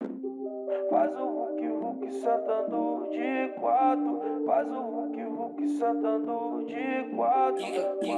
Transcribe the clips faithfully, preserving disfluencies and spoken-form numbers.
Faz o Hulk, Hulk sentando de quatro. Faz o Hulk, Hulk sentando de quatro.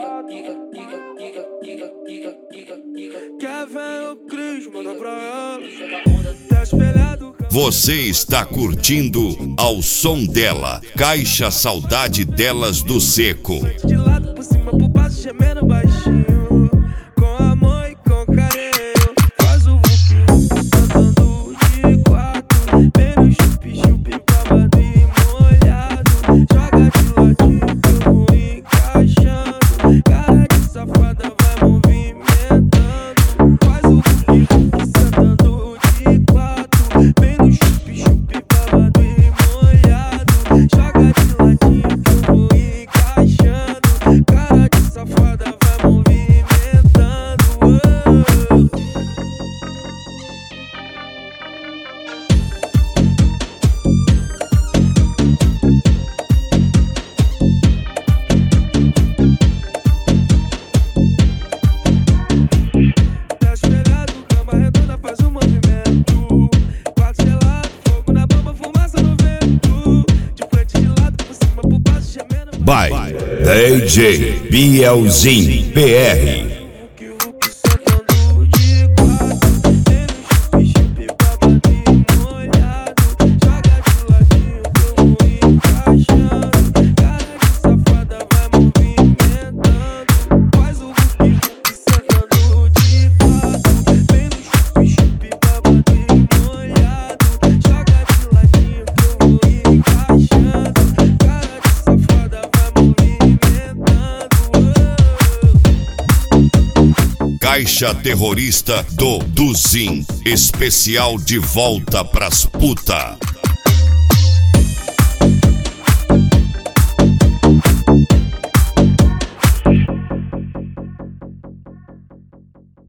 Quer ver o Cris, manda pra ela. Tá espelhado. Você está curtindo ao som dela, Caixa Saudade Delas do Seco. De lado por cima, por baixo, gemendo baixinho. Com amor e com carinho. Faz o Hulk, Hulk sentando de quatro. Vem no chup-chup, babado e molhado. Joga de ladinho que eu vou encaixando. Cara de safada vai movimentando. Faz o Hulk, Hulk sentando de quatro. Vem no chup-chup, babado e molhado. Joga de ladinho que eu vou encaixando. Cara de safada vai movimentando. Tá espelhado, cama redonda faz um movimento. Quarto gelado, fogo na bomba, fumaça no vento. De frente, de lado, por cima, por baixo, gemendo. By D J Bielzinho P R. Hulk, Hulk sentando de quatro. Vem no chup-chup, babado e molhado. Joga de ladinho que eu vou encaixando. Cara de safada vai movimentando. Faz o Hulk, Hulk sentando de quatro. Vem no chup-chup, babado e molhado. Joga de ladinho que eu vou encaixando. Cara de safada vai movimentando. Caixa Terrorista do Duzin, especial de volta pras puta.